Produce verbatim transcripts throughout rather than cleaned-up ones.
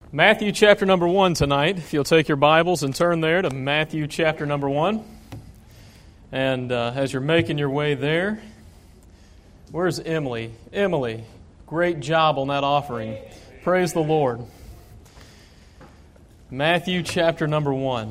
Matthew chapter number one tonight. If you'll take your Bibles and turn there to Matthew chapter number one. And uh, as you're making your way there, where's Emily? Emily, great job on that offering. Praise the Lord. Matthew chapter number one.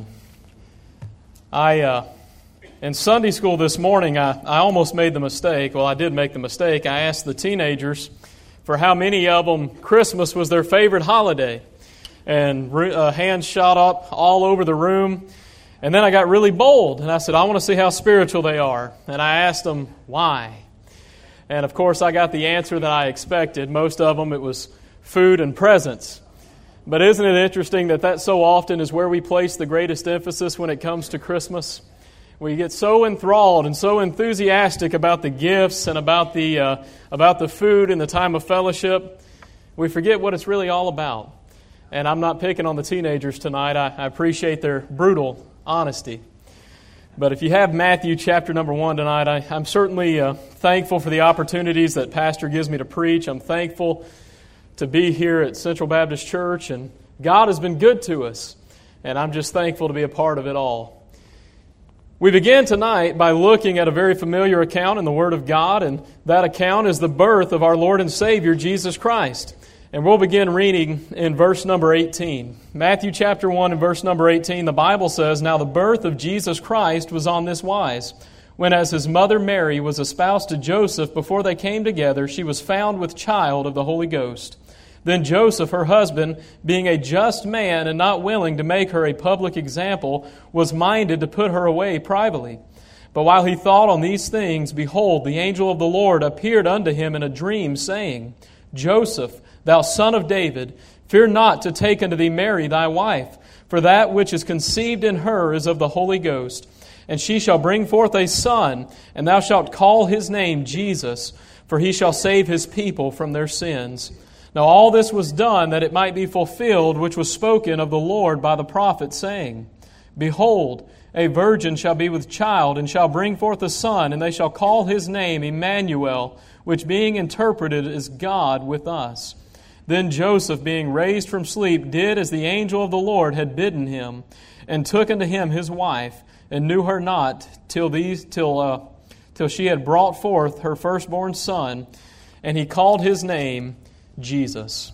I, uh, in Sunday school this morning, I, I almost made the mistake. Well, I did make the mistake. I asked the teenagers for how many of them Christmas was their favorite holiday. And uh, hands shot up all over the room. And then I got really bold, and I said, I want to see how spiritual they are. And I asked them, why? And of course, I got the answer that I expected. Most of them, it was food and presents. But isn't it interesting that that so often is where we place the greatest emphasis when it comes to Christmas? We get so enthralled and so enthusiastic about the gifts and about the uh, about the food and the time of fellowship, we forget what it's really all about. And I'm not picking on the teenagers tonight. I, I appreciate their brutal honesty. But if you have Matthew chapter number one tonight, I, I'm certainly uh, thankful for the opportunities that Pastor gives me to preach. I'm thankful to be here at Central Baptist Church, and God has been good to us, and I'm just thankful to be a part of it all. We begin tonight by looking at a very familiar account in the Word of God, and that account is the birth of our Lord and Savior, Jesus Christ. And we'll begin reading in verse number eighteen. Matthew chapter one and verse number eighteen, the Bible says, Now the birth of Jesus Christ was on this wise. When as his mother Mary was espoused to Joseph, before they came together, she was found with child of the Holy Ghost. Then Joseph, her husband, being a just man and not willing to make her a public example, was minded to put her away privately. But while he thought on these things, behold, the angel of the Lord appeared unto him in a dream, saying, Joseph, thou son of David, fear not to take unto thee Mary thy wife, for that which is conceived in her is of the Holy Ghost. And she shall bring forth a son, and thou shalt call his name Jesus, for he shall save his people from their sins. Now all this was done that it might be fulfilled, which was spoken of the Lord by the prophet, saying, Behold, a virgin shall be with child, and shall bring forth a son, and they shall call his name Emmanuel, which being interpreted is God with us. Then Joseph, being raised from sleep, did as the angel of the Lord had bidden him, and took unto him his wife, and knew her not till these till uh, till she had brought forth her firstborn son, and he called his name Jesus.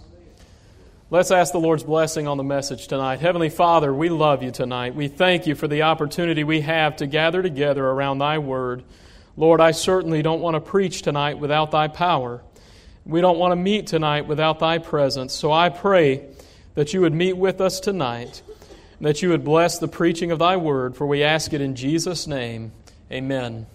Let's ask the Lord's blessing on the message tonight. Heavenly Father, we love you tonight. We thank you for the opportunity we have to gather together around thy word. Lord, I certainly don't want to preach tonight without thy power. We don't want to meet tonight without thy presence. So I pray that you would meet with us tonight, and that you would bless the preaching of thy word, for we ask it in Jesus' name. Amen.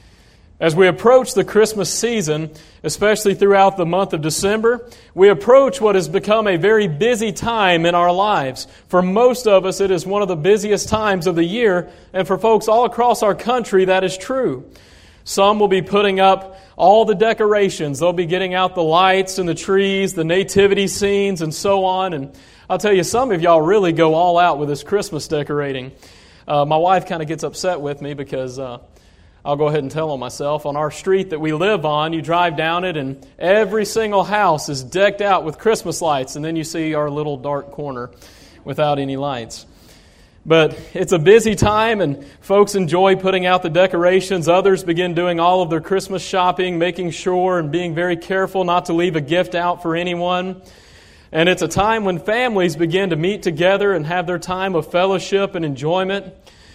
As we approach the Christmas season, especially throughout the month of December, we approach what has become a very busy time in our lives. For most of us, it is one of the busiest times of the year, and for folks all across our country, that is true. Some will be putting up all the decorations. They'll be getting out the lights and the trees, the nativity scenes, and so on. And I'll tell you, some of y'all really go all out with this Christmas decorating. Uh, my wife kind of gets upset with me because uh, I'll go ahead and tell on myself. On our street that we live on, you drive down it and every single house is decked out with Christmas lights. And then you see our little dark corner without any lights. But it's a busy time, and folks enjoy putting out the decorations. Others begin doing all of their Christmas shopping, making sure and being very careful not to leave a gift out for anyone. And it's a time when families begin to meet together and have their time of fellowship and enjoyment.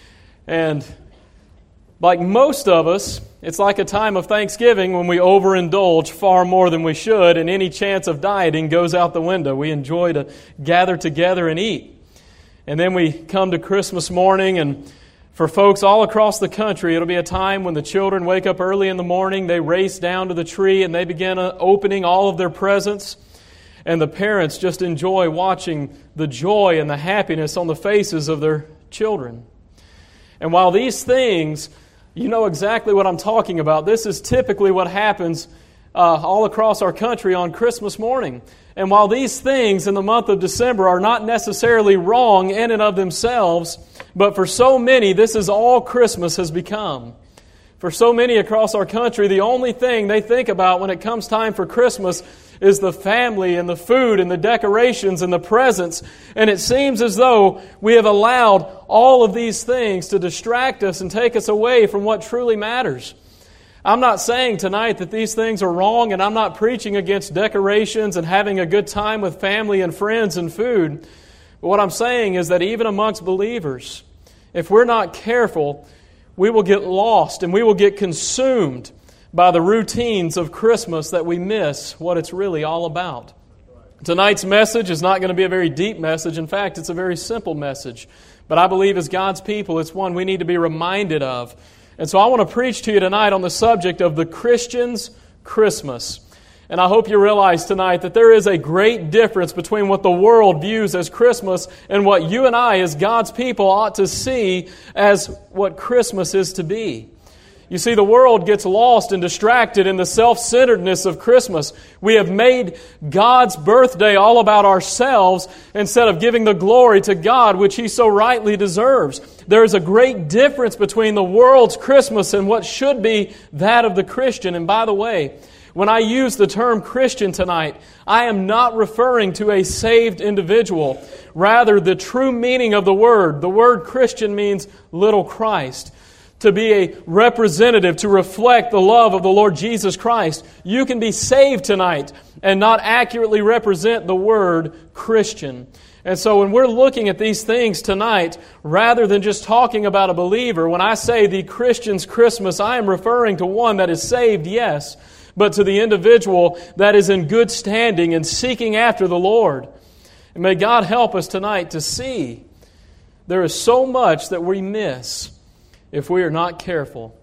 And like most of us, it's like a time of Thanksgiving when we overindulge far more than we should, and any chance of dieting goes out the window. We enjoy to gather together and eat. And then we come to Christmas morning, and for folks all across the country, it'll be a time when the children wake up early in the morning, they race down to the tree, and they begin opening all of their presents. And the parents just enjoy watching the joy and the happiness on the faces of their children. And while these things, you know exactly what I'm talking about, this is typically what happens uh, all across our country on Christmas morning. And while these things in the month of December are not necessarily wrong in and of themselves, but for so many, this is all Christmas has become. For so many across our country, the only thing they think about when it comes time for Christmas is the family and the food and the decorations and the presents. And it seems as though we have allowed all of these things to distract us and take us away from what truly matters. I'm not saying tonight that these things are wrong, and I'm not preaching against decorations and having a good time with family and friends and food. But what I'm saying is that even amongst believers, if we're not careful, we will get lost and we will get consumed by the routines of Christmas that we miss what it's really all about. Tonight's message is not going to be a very deep message. In fact, it's a very simple message. But I believe as God's people, it's one we need to be reminded of. And so I want to preach to you tonight on the subject of the Christian's Christmas. And I hope you realize tonight that there is a great difference between what the world views as Christmas and what you and I as God's people ought to see as what Christmas is to be. You see, the world gets lost and distracted in the self-centeredness of Christmas. We have made God's birthday all about ourselves instead of giving the glory to God, which He so rightly deserves. There is a great difference between the world's Christmas and what should be that of the Christian. And by the way, when I use the term Christian tonight, I am not referring to a saved individual. Rather, the true meaning of the word, the word Christian means little Christ. To be a representative, to reflect the love of the Lord Jesus Christ. You can be saved tonight and not accurately represent the word Christian. And so when we're looking at these things tonight, rather than just talking about a believer, when I say the Christian's Christmas, I am referring to one that is saved, yes, but to the individual that is in good standing and seeking after the Lord. And may God help us tonight to see there is so much that we miss if we are not careful.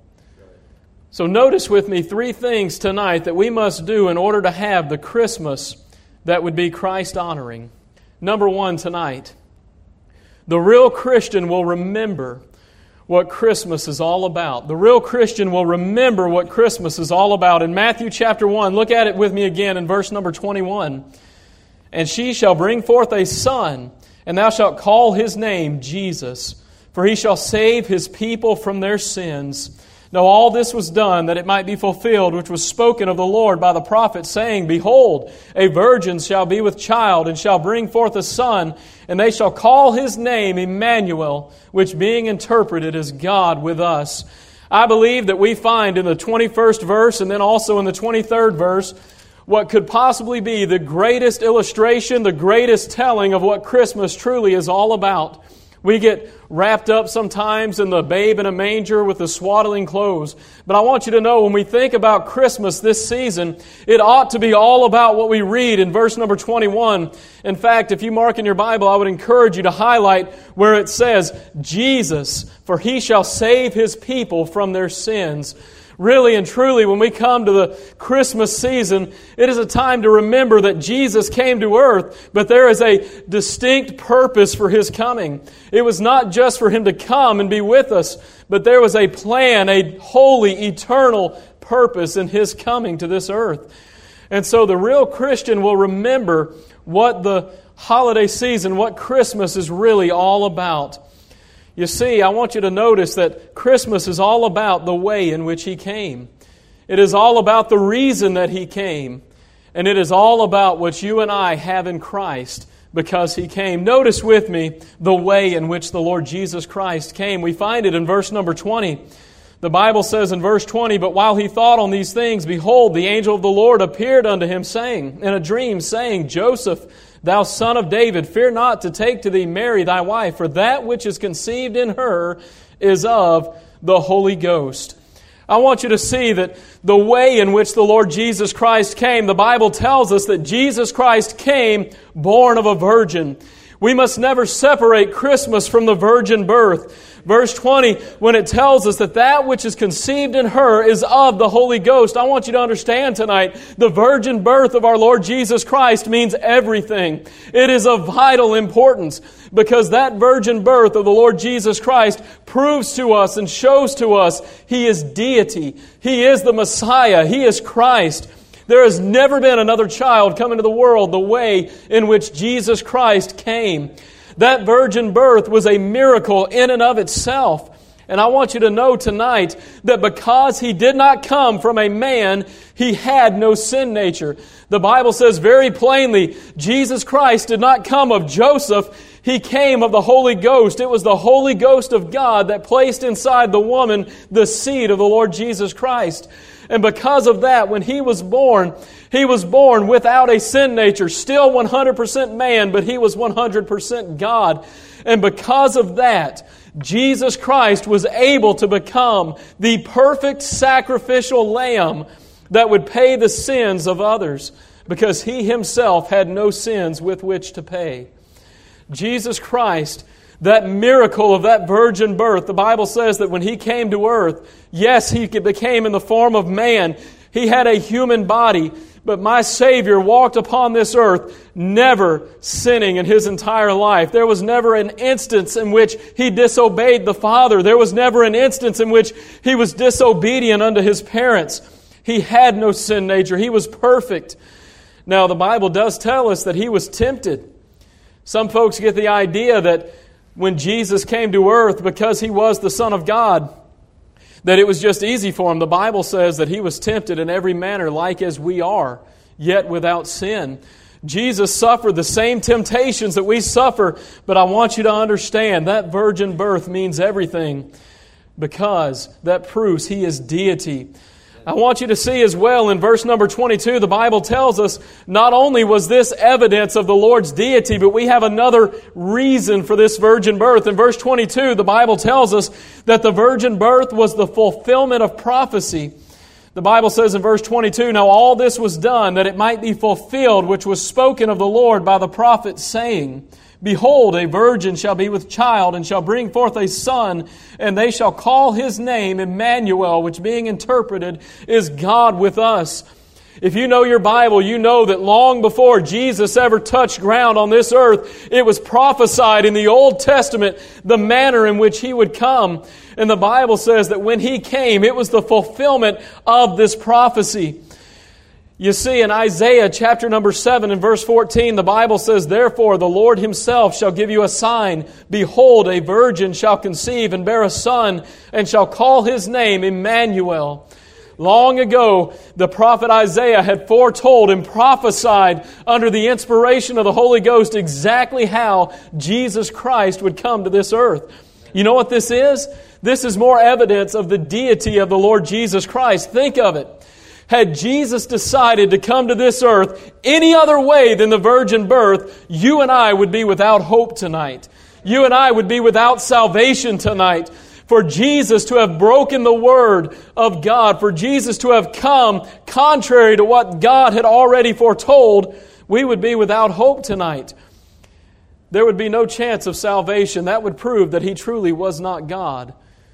So notice with me three things tonight that we must do in order to have the Christmas that would be Christ-honoring. Number one tonight, the real Christian will remember what Christmas is all about. The real Christian will remember what Christmas is all about. In Matthew chapter one, look at it with me again in verse number twenty-one. And she shall bring forth a son, and thou shalt call his name Jesus, for he shall save his people from their sins. Now all this was done that it might be fulfilled, which was spoken of the Lord by the prophet, saying, Behold, a virgin shall be with child, and shall bring forth a son, and they shall call his name Emmanuel, which being interpreted is God with us. I believe that we find in the twenty-first verse, and then also in the twenty-third verse, what could possibly be the greatest illustration, the greatest telling of what Christmas truly is all about. We get wrapped up sometimes in the babe in a manger with the swaddling clothes. But I want you to know when we think about Christmas this season, it ought to be all about what we read in verse number twenty-one. In fact, if you mark in your Bible, I would encourage you to highlight where it says, Jesus, for He shall save His people from their sins. Really and truly, when we come to the Christmas season, it is a time to remember that Jesus came to earth, but there is a distinct purpose for His coming. It was not just for Him to come and be with us, but there was a plan, a holy, eternal purpose in His coming to this earth. And so the real Christian will remember what the holiday season, what Christmas is really all about. You see, I want you to notice that Christmas is all about the way in which He came. It is all about the reason that He came. And it is all about what you and I have in Christ because He came. Notice with me the way in which the Lord Jesus Christ came. We find it in verse number twenty. The Bible says in verse twenty, But while he thought on these things, behold, the angel of the Lord appeared unto him, saying, in a dream, saying, Joseph, thou son of David, fear not to take to thee Mary thy wife, for that which is conceived in her is of the Holy Ghost. I want you to see that the way in which the Lord Jesus Christ came, the Bible tells us that Jesus Christ came born of a virgin. We must never separate Christmas from the virgin birth. Verse twenty, when it tells us that that which is conceived in her is of the Holy Ghost, I want you to understand tonight, the virgin birth of our Lord Jesus Christ means everything. It is of vital importance because that virgin birth of the Lord Jesus Christ proves to us and shows to us He is deity. He is the Messiah. He is Christ. There has never been another child come into the world the way in which Jesus Christ came. That virgin birth was a miracle in and of itself. And I want you to know tonight that because He did not come from a man, He had no sin nature. The Bible says very plainly, Jesus Christ did not come of Joseph. He came of the Holy Ghost. It was the Holy Ghost of God that placed inside the woman the seed of the Lord Jesus Christ. And because of that, when He was born, He was born without a sin nature, still one hundred percent man, but He was one hundred percent God. And because of that, Jesus Christ was able to become the perfect sacrificial lamb that would pay the sins of others, because He Himself had no sins with which to pay. Jesus Christ, that miracle of that virgin birth, the Bible says that when He came to earth, yes, He became in the form of man. He had a human body, but my Savior walked upon this earth never sinning in His entire life. There was never an instance in which He disobeyed the Father. There was never an instance in which He was disobedient unto His parents. He had no sin nature. He was perfect. Now, the Bible does tell us that He was tempted. Some folks get the idea that when Jesus came to earth, because He was the Son of God, that it was just easy for Him. The Bible says that He was tempted in every manner like as we are, yet without sin. Jesus suffered the same temptations that we suffer, but I want you to understand that virgin birth means everything, because that proves He is deity. I want you to see as well in verse number twenty-two, the Bible tells us not only was this evidence of the Lord's deity, but we have another reason for this virgin birth. In verse twenty-two, the Bible tells us that the virgin birth was the fulfillment of prophecy. The Bible says in verse twenty-two, "Now all this was done that it might be fulfilled, which was spoken of the Lord by the prophet, saying, Behold, a virgin shall be with child, and shall bring forth a son, and they shall call His name Emmanuel," which being interpreted is God with us. If you know your Bible, you know that long before Jesus ever touched ground on this earth, it was prophesied in the Old Testament the manner in which He would come. And the Bible says that when He came, it was the fulfillment of this prophecy. You see, in Isaiah chapter number seven and verse fourteen, the Bible says, "Therefore the Lord Himself shall give you a sign. Behold, a virgin shall conceive and bear a son, and shall call His name Emmanuel." Long ago, the prophet Isaiah had foretold and prophesied under the inspiration of the Holy Ghost exactly how Jesus Christ would come to this earth. You know what this is? This is more evidence of the deity of the Lord Jesus Christ. Think of it. Had Jesus decided to come to this earth any other way than the virgin birth, you and I would be without hope tonight. You and I would be without salvation tonight. For Jesus to have broken the Word of God, for Jesus to have come contrary to what God had already foretold, we would be without hope tonight. There would be no chance of salvation. That would prove that He truly was not God.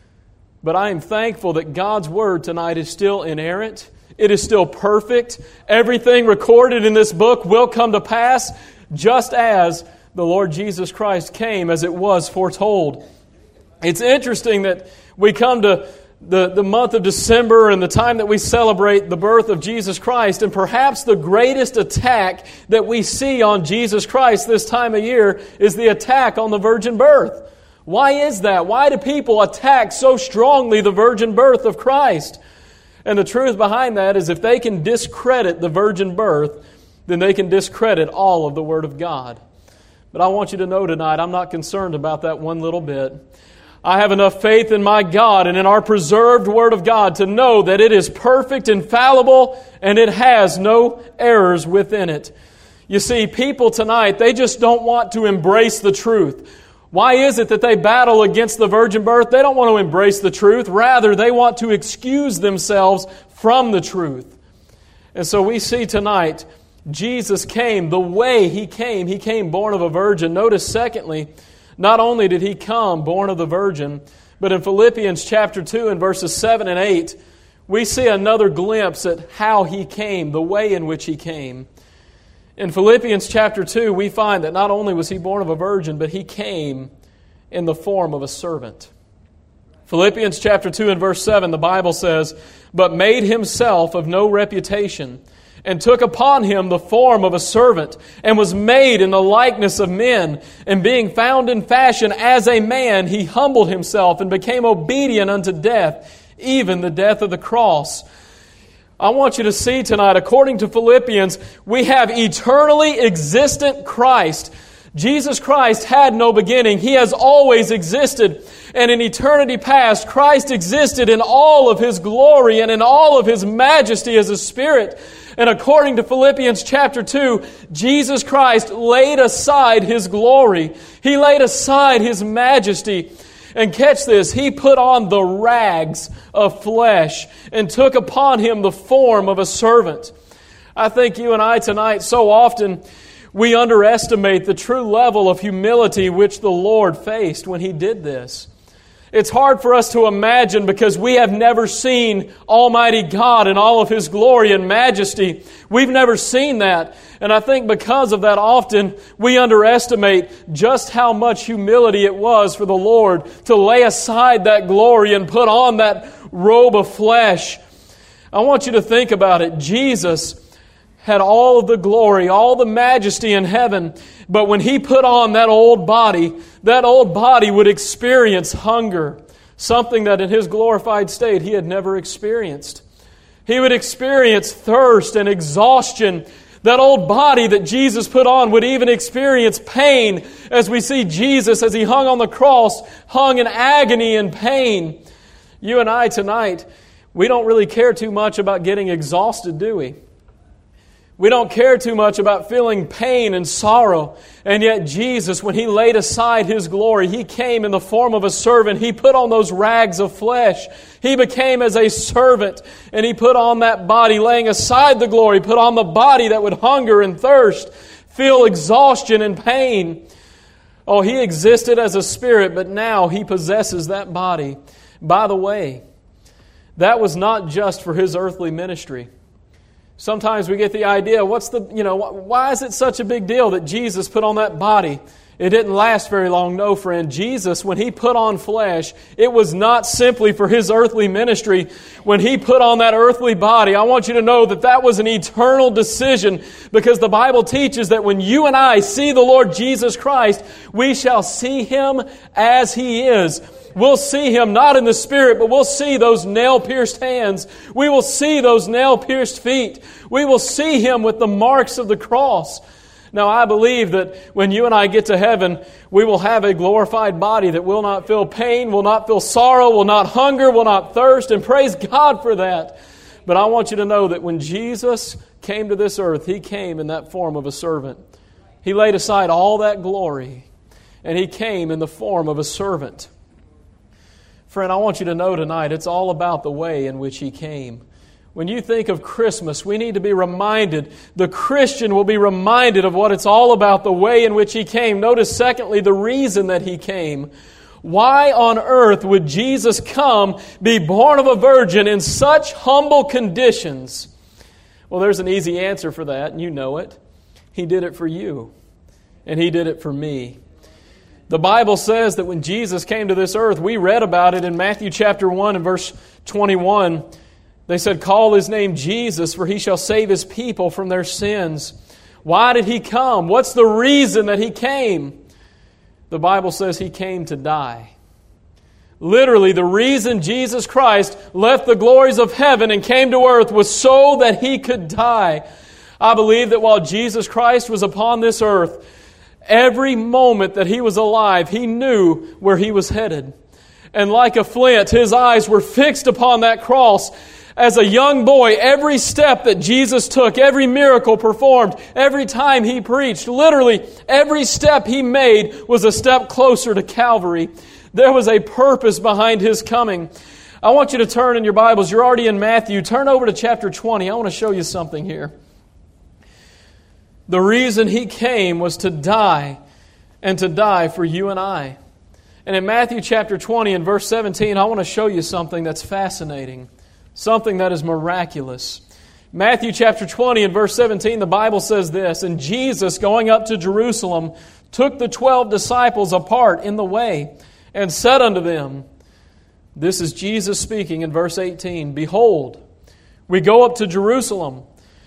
But I am thankful that God's Word tonight is still inerrant. It is still perfect. Everything recorded in this book will come to pass, just as the Lord Jesus Christ came as it was foretold. It's interesting that we come to the, the month of December and the time that we celebrate the birth of Jesus Christ, and perhaps the greatest attack that we see on Jesus Christ this time of year is the attack on the virgin birth. Why is that? Why do people attack so strongly the virgin birth of Christ? And the truth behind that is if they can discredit the virgin birth, then they can discredit all of the Word of God. But I want you to know tonight, I'm not concerned about that one little bit. I have enough faith in my God and in our preserved Word of God to know that it is perfect, infallible, and it has no errors within it. You see, people tonight, they just don't want to embrace the truth. Why is it that they battle against the virgin birth? They don't want to embrace the truth. Rather, they want to excuse themselves from the truth. And so we see tonight, Jesus came the way He came. He came born of a virgin. Notice, secondly, not only did He come born of the virgin, but in Philippians chapter two and verses seven and eight, we see another glimpse at how He came, the way in which He came. In Philippians chapter two, we find that not only was He born of a virgin, but He came in the form of a servant. Philippians chapter two and verse seven, the Bible says, "But made Himself of no reputation, and took upon him the form of a servant, and was made in the likeness of men. And being found in fashion as a man, he humbled himself and became obedient unto death, even the death of the cross. I want you to see tonight, according to Philippians, we have eternally existent Christ. Jesus Christ had no beginning. He has always existed. And in eternity past, Christ existed in all of His glory and in all of His majesty as a Spirit. And according to Philippians chapter two, Jesus Christ laid aside His glory. He laid aside His majesty. And catch this, He put on the rags of flesh and took upon Him the form of a servant. I think you and I tonight, so often, we underestimate the true level of humility which the Lord faced when He did this. It's hard for us to imagine because we have never seen Almighty God in all of His glory and majesty. We've never seen that. And I think because of that, often we underestimate just how much humility it was for the Lord to lay aside that glory and put on that robe of flesh. I want you to think about it. Jesus had all of the glory, all the majesty in heaven. But when He put on that old body, that old body would experience hunger, something that in His glorified state He had never experienced. He would experience thirst and exhaustion. That old body that Jesus put on would even experience pain, as we see Jesus, as He hung on the cross, hung in agony and pain. You and I tonight, we don't really care too much about getting exhausted, do we? We don't care too much about feeling pain and sorrow. And yet Jesus, when He laid aside His glory, He came in the form of a servant. He put on those rags of flesh. He became as a servant, and He put on that body, laying aside the glory, put on the body that would hunger and thirst, feel exhaustion and pain. Oh, He existed as a spirit, but now He possesses that body. By the way, that was not just for His earthly ministry. Sometimes we get the idea, what's the, you know, why is it such a big deal that Jesus put on that body? It didn't last very long. No, friend. Jesus, when He put on flesh, it was not simply for His earthly ministry. When He put on that earthly body, I want you to know that that was an eternal decision, because the Bible teaches that when you and I see the Lord Jesus Christ, we shall see Him as He is. We'll see Him not in the Spirit, but we'll see those nail-pierced hands. We will see those nail-pierced feet. We will see Him with the marks of the cross. Now, I believe that when you and I get to heaven, we will have a glorified body that will not feel pain, will not feel sorrow, will not hunger, will not thirst, and praise God for that. But I want you to know that when Jesus came to this earth, He came in that form of a servant. He laid aside all that glory, and He came in the form of a servant. Friend, I want you to know tonight, it's all about the way in which He came. When you think of Christmas, we need to be reminded, the Christian will be reminded of what it's all about, the way in which He came. Notice, secondly, the reason that He came. Why on earth would Jesus come, be born of a virgin in such humble conditions? Well, there's an easy answer for that, and you know it. He did it for you, and He did it for me. The Bible says that when Jesus came to this earth, we read about it in Matthew chapter one and verse twenty-one. They said, "Call His name Jesus, for He shall save His people from their sins." Why did He come? What's the reason that He came? The Bible says He came to die. Literally, the reason Jesus Christ left the glories of heaven and came to earth was so that He could die. I believe that while Jesus Christ was upon this earth, every moment that He was alive, He knew where He was headed. And like a flint, His eyes were fixed upon that cross. As a young boy, every step that Jesus took, every miracle performed, every time He preached, literally every step He made was a step closer to Calvary. There was a purpose behind His coming. I want you to turn in your Bibles. You're already in Matthew. Turn over to chapter twenty. I want to show you something here. The reason He came was to die, and to die for you and I. And in Matthew chapter twenty and verse seventeen, I want to show you something that's fascinating, something that is miraculous. Matthew chapter twenty and verse seventeen, the Bible says this, "And Jesus, going up to Jerusalem, took the twelve disciples apart in the way, and said unto them," this is Jesus speaking in verse eighteen, "Behold, we go up to Jerusalem,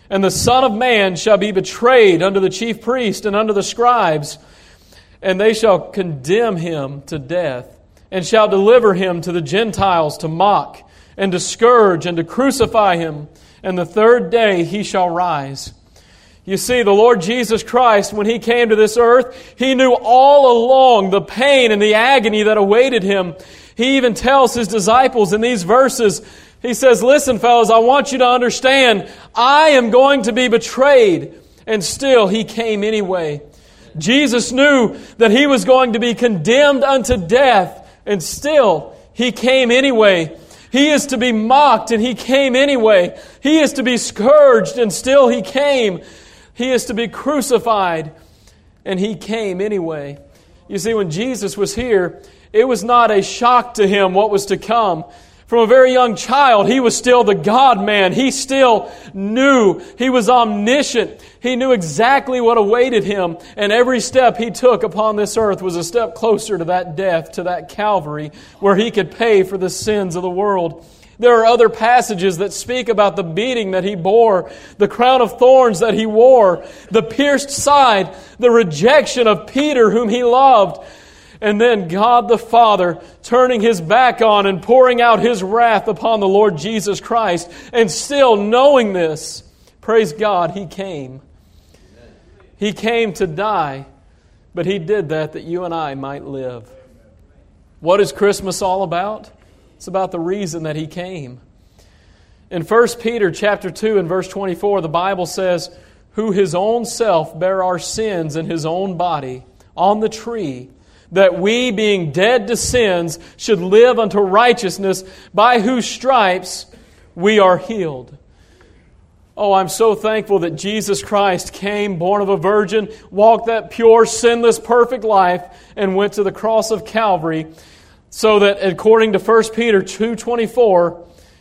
And the Son of Man shall be betrayed unto the chief priests and unto the scribes, and they shall condemn him to death, and shall deliver him to the Gentiles to mock, and to scourge, and to crucify him. And the third day he shall rise. You see, the Lord Jesus Christ, when He came to this earth, He knew all along the pain and the agony that awaited Him. He even tells His disciples in these verses, He says, listen, fellas, I want you to understand, I am going to be betrayed. And still He came anyway. Jesus knew that He was going to be condemned unto death, and still He came anyway. He is to be mocked, and He came anyway. He is to be scourged, and still He came. He is to be crucified, and He came anyway. You see, when Jesus was here, it was not a shock to Him what was to come. From a very young child, He was still the God-man. He still knew. He was omniscient. He knew exactly what awaited Him. And every step He took upon this earth was a step closer to that death, to that Calvary, where He could pay for the sins of the world. There are other passages that speak about the beating that He bore, the crown of thorns that He wore, the pierced side, the rejection of Peter whom He loved, and then God the Father turning His back on and pouring out His wrath upon the Lord Jesus Christ. And still knowing this, praise God, He came. He came to die, but He did that that you and I might live. What is Christmas all about? It's about the reason that He came. In First Peter chapter two and verse twenty-four, the Bible says, who His own self bare our sins in His own body on the tree, that we, being dead to sins, should live unto righteousness, by whose stripes we are healed. Oh, I'm so thankful that Jesus Christ came, born of a virgin, walked that pure, sinless, perfect life, and went to the cross of Calvary, so that according to First Peter two twenty-four,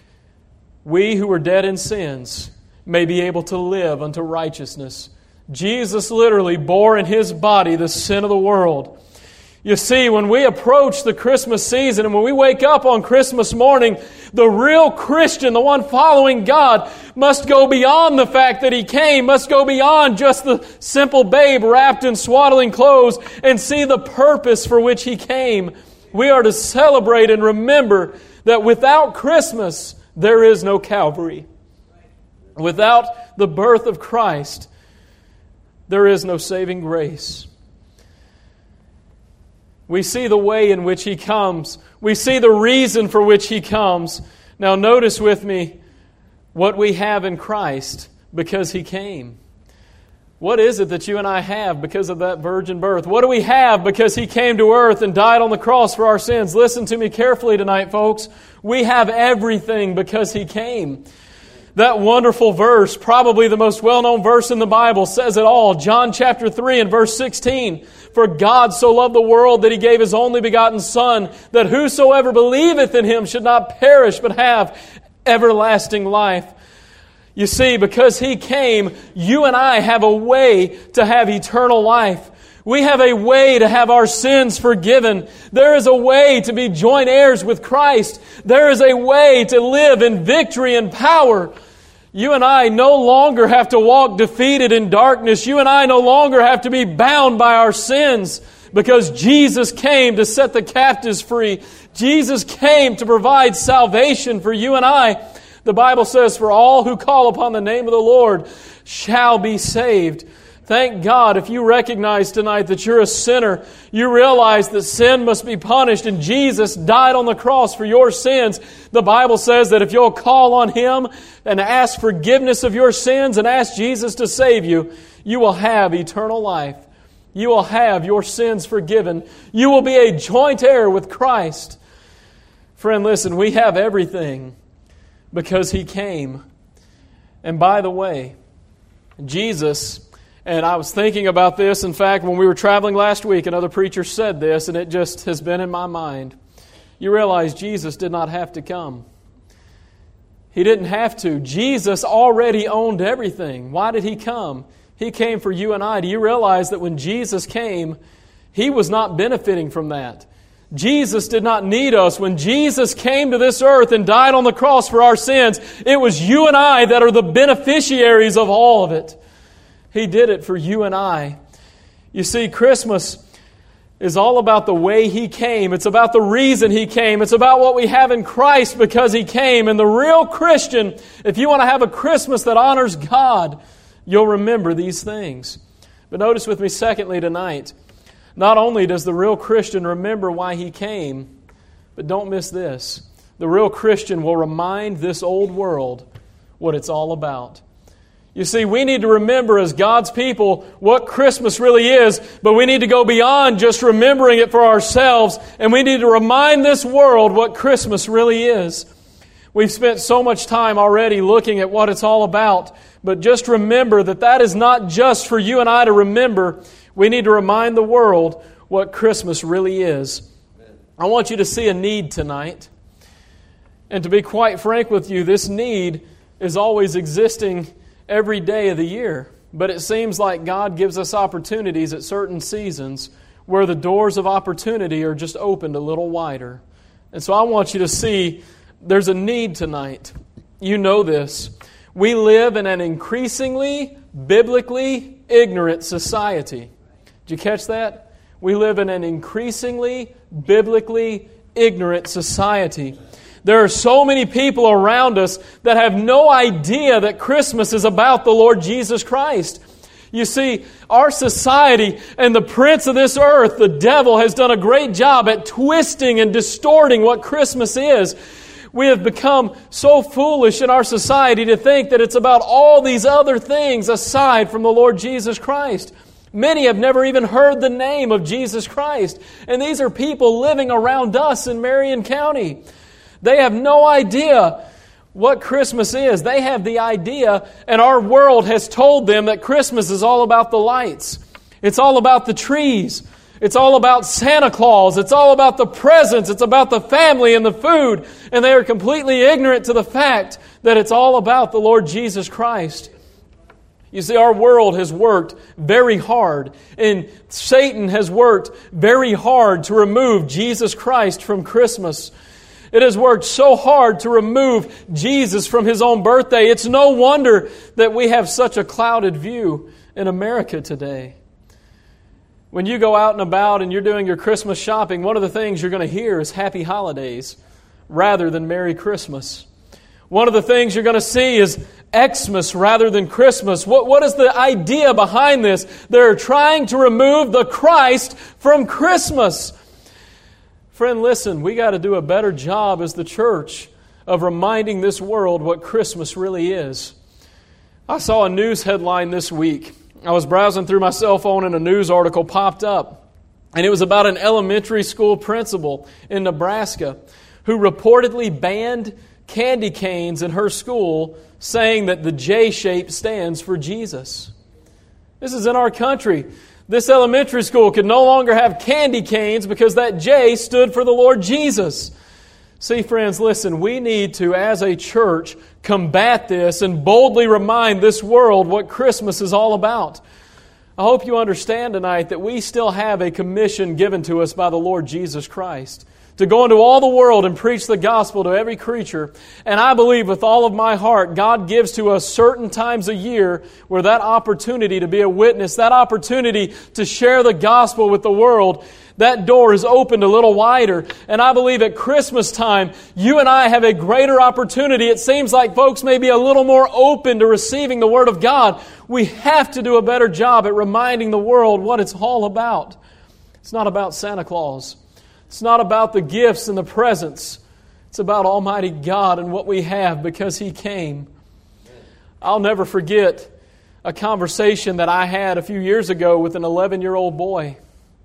we who were dead in sins may be able to live unto righteousness. Jesus literally bore in His body the sin of the world. You see, when we approach the Christmas season and when we wake up on Christmas morning, the real Christian, the one following God, must go beyond the fact that He came, must go beyond just the simple babe wrapped in swaddling clothes, and see the purpose for which He came. We are to celebrate and remember that without Christmas, there is no Calvary. Without the birth of Christ, there is no saving grace. We see the way in which He comes. We see the reason for which He comes. Now notice with me what we have in Christ because He came. What is it that you and I have because of that virgin birth? What do we have because He came to earth and died on the cross for our sins? Listen to me carefully tonight, folks. We have everything because He came. That wonderful verse, probably the most well-known verse in the Bible, says it all. John chapter three and verse sixteen. For God so loved the world that He gave His only begotten Son, that whosoever believeth in Him should not perish but have everlasting life. You see, because He came, you and I have a way to have eternal life. We have a way to have our sins forgiven. There is a way to be joint heirs with Christ. There is a way to live in victory and power. You and I no longer have to walk defeated in darkness. You and I no longer have to be bound by our sins because Jesus came to set the captives free. Jesus came to provide salvation for you and I. The Bible says, for all who call upon the name of the Lord shall be saved. Thank God if you recognize tonight that you're a sinner, you realize that sin must be punished and Jesus died on the cross for your sins. The Bible says that if you'll call on Him and ask forgiveness of your sins and ask Jesus to save you, you will have eternal life. You will have your sins forgiven. You will be a joint heir with Christ. Friend, listen, we have everything because He came. And by the way, Jesus, and I was thinking about this, in fact, when we were traveling last week, another preacher said this, and it just has been in my mind. You realize Jesus did not have to come. He didn't have to. Jesus already owned everything. Why did He come? He came for you and I. Do you realize that when Jesus came, He was not benefiting from that? Jesus did not need us. When Jesus came to this earth and died on the cross for our sins, it was you and I that are the beneficiaries of all of it. He did it for you and I. You see, Christmas is all about the way He came. It's about the reason He came. It's about what we have in Christ because He came. And the real Christian, if you want to have a Christmas that honors God, you'll remember these things. But notice with me, secondly, tonight, not only does the real Christian remember why He came, but don't miss this. The real Christian will remind this old world what it's all about. You see, we need to remember as God's people what Christmas really is, but we need to go beyond just remembering it for ourselves, and we need to remind this world what Christmas really is. We've spent so much time already looking at what it's all about, but just remember that that is not just for you and I to remember. We need to remind the world what Christmas really is. I want you to see a need tonight. And to be quite frank with you, this need is always existing every day of the year. But it seems like God gives us opportunities at certain seasons where the doors of opportunity are just opened a little wider. And so I want you to see there's a need tonight. You know this. We live in an increasingly biblically ignorant society. Did you catch that? We live in an increasingly biblically ignorant society. There are so many people around us that have no idea that Christmas is about the Lord Jesus Christ. You see, our society and the prince of this earth, the devil, has done a great job at twisting and distorting what Christmas is. We have become so foolish in our society to think that it's about all these other things aside from the Lord Jesus Christ. Many have never even heard the name of Jesus Christ. And these are people living around us in Marion County. They have no idea what Christmas is. They have the idea, and our world has told them that Christmas is all about the lights. It's all about the trees. It's all about Santa Claus. It's all about the presents. It's about the family and the food. And they are completely ignorant to the fact that it's all about the Lord Jesus Christ. You see, our world has worked very hard, and Satan has worked very hard to remove Jesus Christ from Christmas. It has worked so hard to remove Jesus from His own birthday. It's no wonder that we have such a clouded view in America today. When you go out and about and you're doing your Christmas shopping, one of the things you're going to hear is Happy Holidays rather than Merry Christmas. One of the things you're going to see is Xmas rather than Christmas. What, what is the idea behind this? They're trying to remove the Christ from Christmas. Friend, listen, we got to do a better job as the church of reminding this world what Christmas really is. I saw a news headline this week. I was browsing through my cell phone and a news article popped up. And it was about an elementary school principal in Nebraska who reportedly banned candy canes in her school, saying that the J shape stands for Jesus. This is in our country. This elementary school could no longer have candy canes because that J stood for the Lord Jesus. See, friends, listen, we need to, as a church, combat this and boldly remind this world what Christmas is all about. I hope you understand tonight that we still have a commission given to us by the Lord Jesus Christ to go into all the world and preach the gospel to every creature. And I believe with all of my heart, God gives to us certain times a year where that opportunity to be a witness, that opportunity to share the gospel with the world, that door is opened a little wider. And I believe at Christmas time, you and I have a greater opportunity. It seems like folks may be a little more open to receiving the Word of God. We have to do a better job at reminding the world what it's all about. It's not about Santa Claus. It's not about the gifts and the presents. It's about Almighty God and what we have because He came. I'll never forget a conversation that I had a few years ago with an eleven-year-old boy.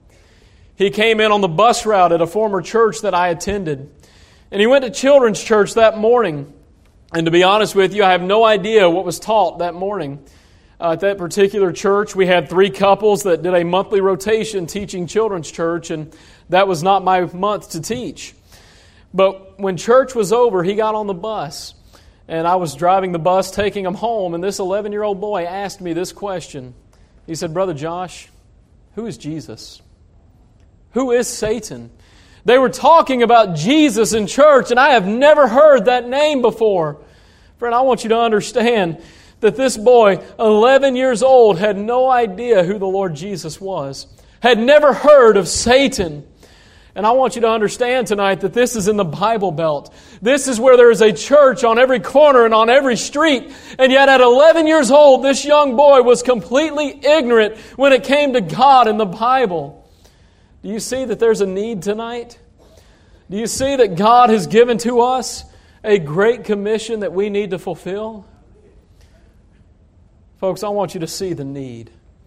He came in on the bus route at a former church that I attended. And he went to children's church that morning. And to be honest with you, I have no idea what was taught that morning. Uh, at that particular church, we had three couples that did a monthly rotation teaching children's church, and that was not my month to teach. But when church was over, he got on the bus, and I was driving the bus, taking him home, and this eleven-year-old boy asked me this question. He said, "Brother Josh, who is Jesus? Who is Satan?" They were talking about Jesus in church, and I have never heard that name before. Friend, I want you to understand that this boy, eleven years old, had no idea who the Lord Jesus was, had never heard of Satan. And I want you to understand tonight that this is in the Bible Belt. This is where there is a church on every corner and on every street. And yet at eleven years old, this young boy was completely ignorant when it came to God and the Bible. Do you see that there's a need tonight? Do you see that God has given to us a great commission that we need to fulfill? Folks, I want you to see the need.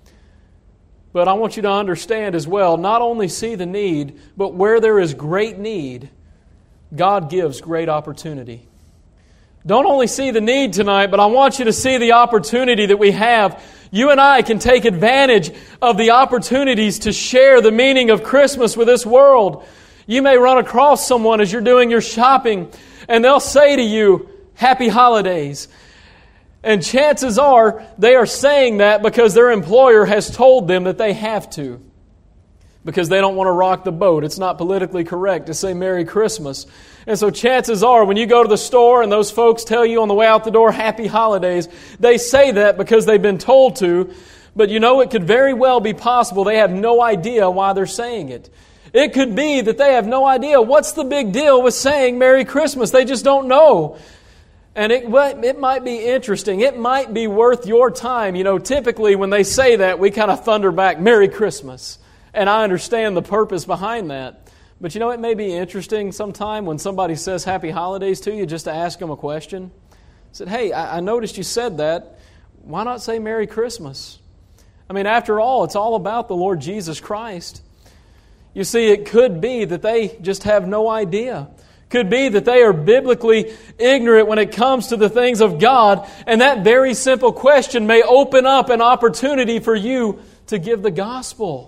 But I want you to understand as well, not only see the need, but where there is great need, God gives great opportunity. Don't only see the need tonight, but I want you to see the opportunity that we have. You and I can take advantage of the opportunities to share the meaning of Christmas with this world. You may run across someone as you're doing your shopping, and they'll say to you, "Happy Holidays." And chances are they are saying that because their employer has told them that they have to. Because they don't want to rock the boat. It's not politically correct to say Merry Christmas. And so chances are when you go to the store and those folks tell you on the way out the door, "Happy Holidays," they say that because they've been told to. But you know, it could very well be possible they have no idea why they're saying it. It could be that they have no idea what's the big deal with saying Merry Christmas. They just don't know. And it, it might be interesting. It might be worth your time. You know, typically when they say that, we kind of thunder back, "Merry Christmas." And I understand the purpose behind that. But you know, it may be interesting sometime when somebody says Happy Holidays to you just to ask them a question. Said, "Hey, I, I noticed you said that. Why not say Merry Christmas?" I mean, after all, it's all about the Lord Jesus Christ. You see, it could be that they just have no idea. Could be that they are biblically ignorant when it comes to the things of God, and that very simple question may open up an opportunity for you to give the gospel.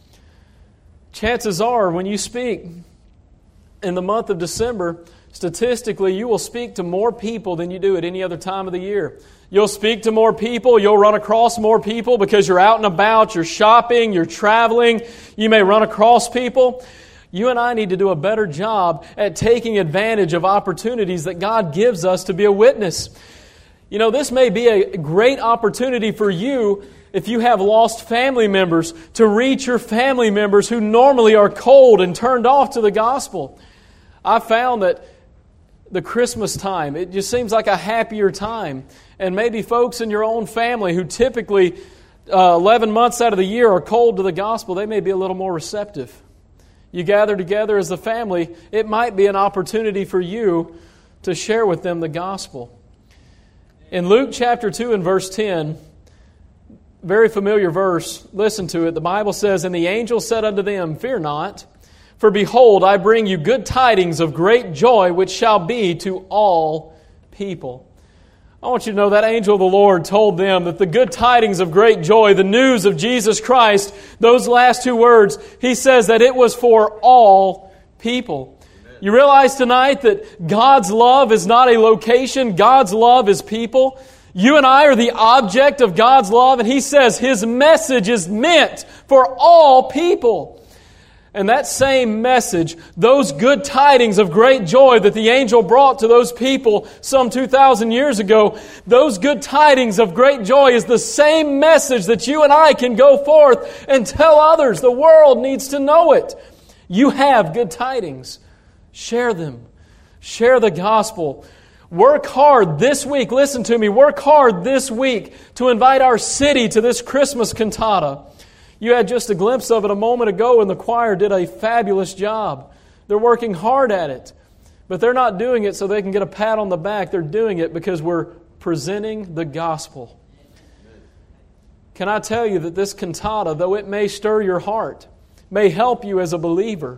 Chances are, when you speak in the month of December, statistically, you will speak to more people than you do at any other time of the year. You'll speak to more people. You'll run across more people because you're out and about, you're shopping, you're traveling. You may run across people. You and I need to do a better job at taking advantage of opportunities that God gives us to be a witness. You know, this may be a great opportunity for you if you have lost family members to reach your family members who normally are cold and turned off to the gospel. I found that the Christmas time, it just seems like a happier time. And maybe folks in your own family who typically uh, eleven months out of the year are cold to the gospel, they may be a little more receptive. You gather together as a family, it might be an opportunity for you to share with them the gospel. In Luke chapter two and verse ten, very familiar verse, listen to it. The Bible says, "And the angel said unto them, Fear not, for behold, I bring you good tidings of great joy, which shall be to all people." I want you to know that angel of the Lord told them that the good tidings of great joy, the news of Jesus Christ, those last two words, he says that it was for all people. Amen. You realize tonight that God's love is not a location. God's love is people. You and I are the object of God's love, and He says His message is meant for all people. And that same message, those good tidings of great joy that the angel brought to those people some two thousand years ago, those good tidings of great joy is the same message that you and I can go forth and tell others. The world needs to know it. You have good tidings. Share them. Share the gospel. Work hard this week. Listen to me. Work hard this week to invite our city to this Christmas cantata. You had just a glimpse of it a moment ago, and the choir did a fabulous job. They're working hard at it. But they're not doing it so they can get a pat on the back. They're doing it because we're presenting the gospel. Can I tell you that this cantata, though it may stir your heart, may help you as a believer,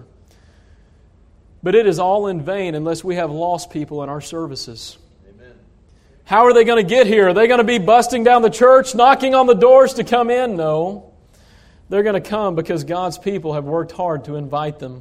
but it is all in vain unless we have lost people in our services. Amen. How are they going to get here? Are they going to be busting down the church, knocking on the doors to come in? No. They're going to come because God's people have worked hard to invite them.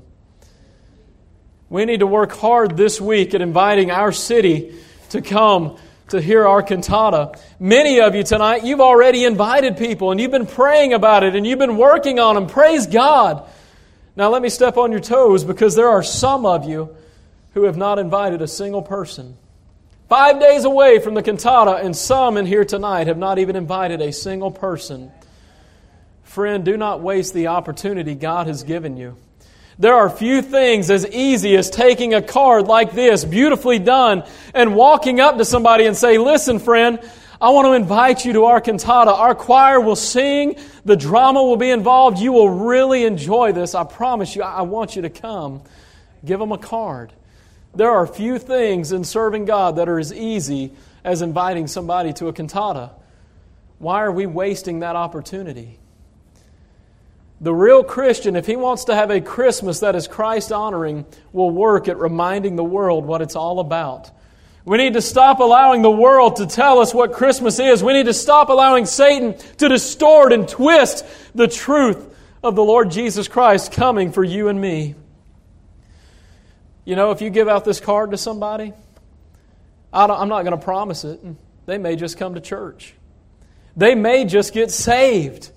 We need to work hard this week at inviting our city to come to hear our cantata. Many of you tonight, you've already invited people and you've been praying about it and you've been working on them. Praise God. Now let me step on your toes, because there are some of you who have not invited a single person. Five days away from the cantata, and some in here tonight have not even invited a single person. Friend, do not waste the opportunity God has given you. There are few things as easy as taking a card like this, beautifully done, and walking up to somebody and say, listen, friend, I want to invite you to our cantata. Our choir will sing. The drama will be involved. You will really enjoy this. I promise you, I want you to come. Give them a card. There are few things in serving God that are as easy as inviting somebody to a cantata. Why are we wasting that opportunity? The real Christian, if he wants to have a Christmas that is Christ-honoring, will work at reminding the world what it's all about. We need to stop allowing the world to tell us what Christmas is. We need to stop allowing Satan to distort and twist the truth of the Lord Jesus Christ coming for you and me. You know, if you give out this card to somebody, I don't, I'm not going to promise it. They may just come to church. They may just get saved.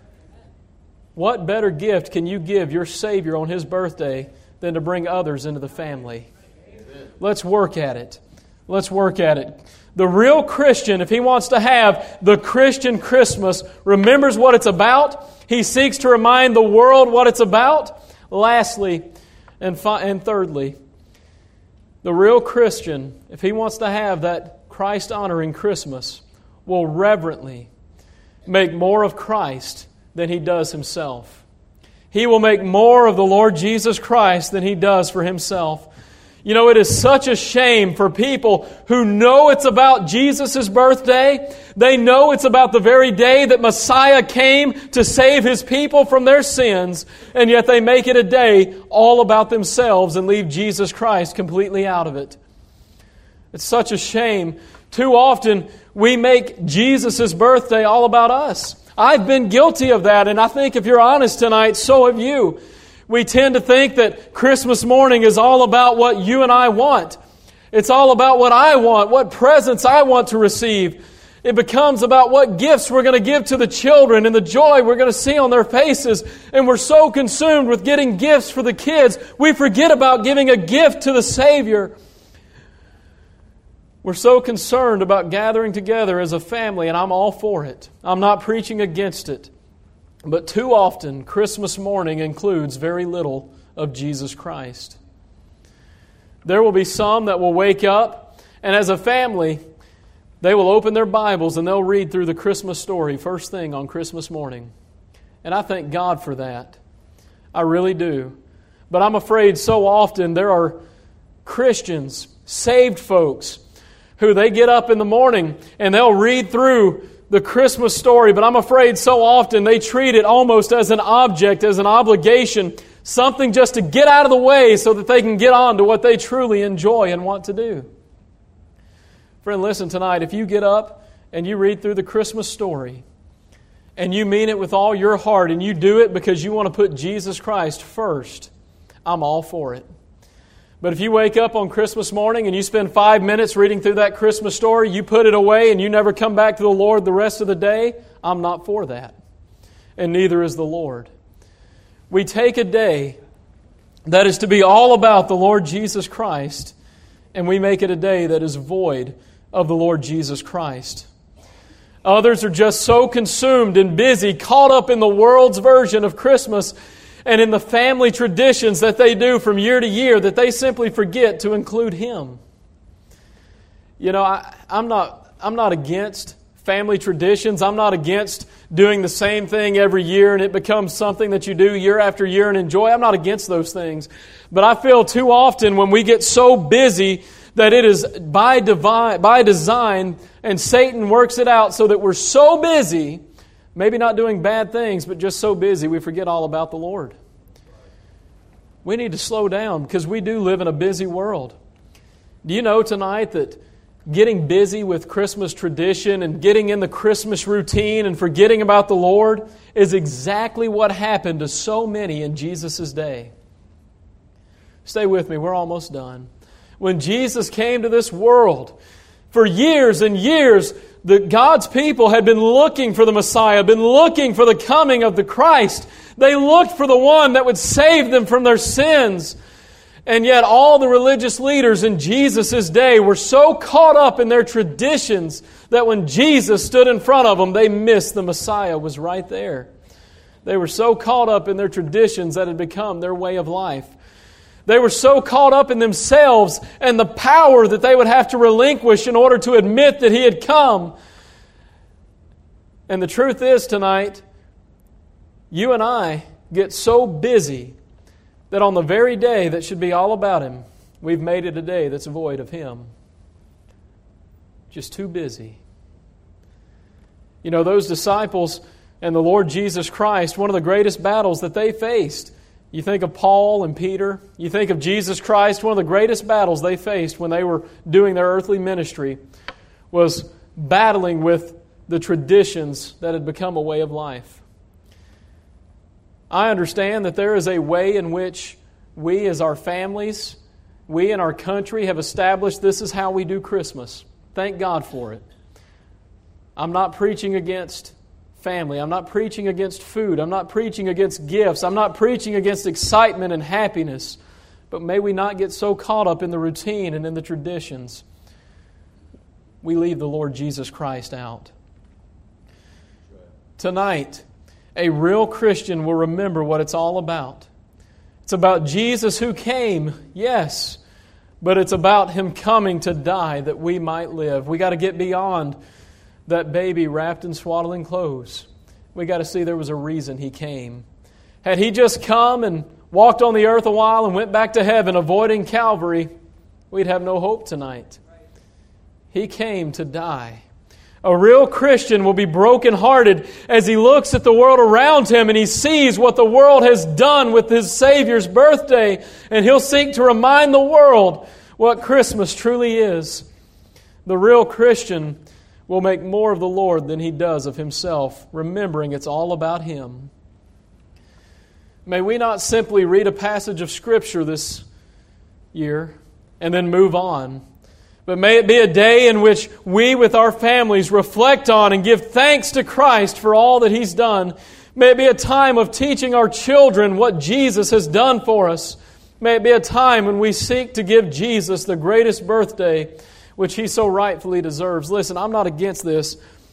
What better gift can you give your Savior on His birthday than to bring others into the family? Amen. Let's work at it. Let's work at it. The real Christian, if he wants to have the Christian Christmas, remembers what it's about. He seeks to remind the world what it's about. Lastly, and, fi- and thirdly, the real Christian, if he wants to have that Christ-honoring Christmas, will reverently make more of Christ than he does himself. He will make more of the Lord Jesus Christ than he does for himself. You know, it is such a shame for people who know it's about Jesus' birthday. They know it's about the very day that Messiah came to save His people from their sins, and yet they make it a day all about themselves and leave Jesus Christ completely out of it. It's such a shame. Too often we make Jesus' birthday all about us. I've been guilty of that, and I think if you're honest tonight, so have you. We tend to think that Christmas morning is all about what you and I want. It's all about what I want, what presents I want to receive. It becomes about what gifts we're going to give to the children and the joy we're going to see on their faces. And we're so consumed with getting gifts for the kids, we forget about giving a gift to the Savior. We're so concerned about gathering together as a family, and I'm all for it. I'm not preaching against it. But too often, Christmas morning includes very little of Jesus Christ. There will be some that will wake up, and as a family, they will open their Bibles and they'll read through the Christmas story first thing on Christmas morning. And I thank God for that. I really do. But I'm afraid so often there are Christians, saved folks, who they get up in the morning and they'll read through the Christmas story, but I'm afraid so often they treat it almost as an object, as an obligation, something just to get out of the way so that they can get on to what they truly enjoy and want to do. Friend, listen tonight, if you get up and you read through the Christmas story and you mean it with all your heart and you do it because you want to put Jesus Christ first, I'm all for it. But if you wake up on Christmas morning and you spend five minutes reading through that Christmas story, you put it away and you never come back to the Lord the rest of the day, I'm not for that. And neither is the Lord. We take a day that is to be all about the Lord Jesus Christ, and we make it a day that is void of the Lord Jesus Christ. Others are just so consumed and busy, caught up in the world's version of Christmas and in the family traditions that they do from year to year, that they simply forget to include Him. You know, I, I'm not, I'm not against family traditions. I'm not against doing the same thing every year and it becomes something that you do year after year and enjoy. I'm not against those things. But I feel too often when we get so busy that it is by divine, by design, and Satan works it out so that we're so busy, maybe not doing bad things, but just so busy we forget all about the Lord. We need to slow down because we do live in a busy world. Do you know tonight that getting busy with Christmas tradition and getting in the Christmas routine and forgetting about the Lord is exactly what happened to so many in Jesus' day? Stay with me, we're almost done. When Jesus came to this world, for years and years, the God's people had been looking for the Messiah, been looking for the coming of the Christ. They looked for the one that would save them from their sins. And yet all the religious leaders in Jesus' day were so caught up in their traditions that when Jesus stood in front of them, they missed the Messiah was right there. They were so caught up in their traditions that had become their way of life. They were so caught up in themselves and the power that they would have to relinquish in order to admit that He had come. And the truth is tonight, you and I get so busy that on the very day that should be all about Him, we've made it a day that's void of Him. Just too busy. You know, those disciples and the Lord Jesus Christ, one of the greatest battles that they faced. You think of Paul and Peter. You think of Jesus Christ, one of the greatest battles they faced when they were doing their earthly ministry was battling with the traditions that had become a way of life. I understand that there is a way in which we as our families, we in our country have established this is how we do Christmas. Thank God for it. I'm not preaching against family. I'm not preaching against food. I'm not preaching against gifts. I'm not preaching against excitement and happiness. But may we not get so caught up in the routine and in the traditions, we leave the Lord Jesus Christ out. Tonight, a real Christian will remember what it's all about. It's about Jesus who came, yes, but it's about Him coming to die that we might live. We got to get beyond that baby wrapped in swaddling clothes. We got to see there was a reason He came. Had He just come and walked on the earth a while and went back to heaven avoiding Calvary, we'd have no hope tonight. He came to die. A real Christian will be brokenhearted as he looks at the world around him and he sees what the world has done with his Savior's birthday, and he'll seek to remind the world what Christmas truly is. The real Christian will make more of the Lord than he does of himself, remembering it's all about Him. May we not simply read a passage of Scripture this year and then move on, but may it be a day in which we with our families reflect on and give thanks to Christ for all that He's done. May it be a time of teaching our children what Jesus has done for us. May it be a time when we seek to give Jesus the greatest birthday which He so rightfully deserves. Listen, I'm not against this.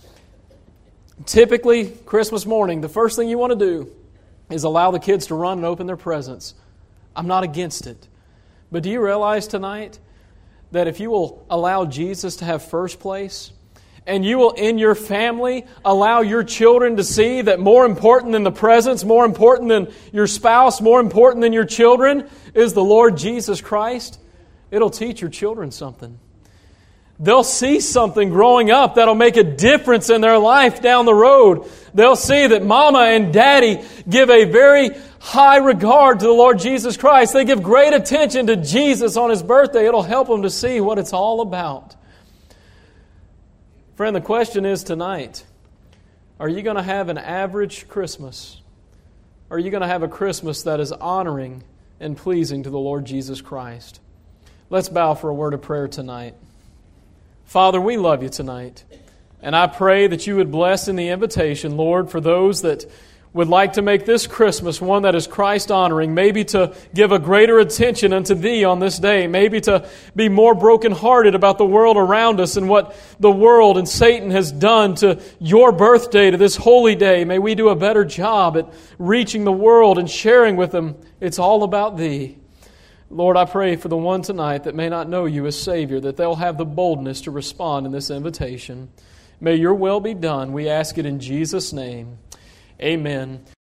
Typically, Christmas morning, the first thing you want to do is allow the kids to run and open their presents. I'm not against it. But do you realize tonight that if you will allow Jesus to have first place, and you will in your family allow your children to see that more important than the presents, more important than your spouse, more important than your children is the Lord Jesus Christ, it'll teach your children something. They'll see something growing up that'll make a difference in their life down the road. They'll see that Mama and Daddy give a very high regard to the Lord Jesus Christ. They give great attention to Jesus on His birthday. It'll help them to see what it's all about. Friend, the question is tonight, are you going to have an average Christmas? Or are you going to have a Christmas that is honoring and pleasing to the Lord Jesus Christ? Let's bow for a word of prayer tonight. Father, we love You tonight, and I pray that You would bless in the invitation, Lord, for those that would like to make this Christmas one that is Christ-honoring, maybe to give a greater attention unto Thee on this day, maybe to be more brokenhearted about the world around us and what the world and Satan has done to Your birthday, to this holy day. May we do a better job at reaching the world and sharing with them it's all about Thee. Lord, I pray for the one tonight that may not know You as Savior, that they'll have the boldness to respond in this invitation. May Your will be done. We ask it in Jesus' name. Amen.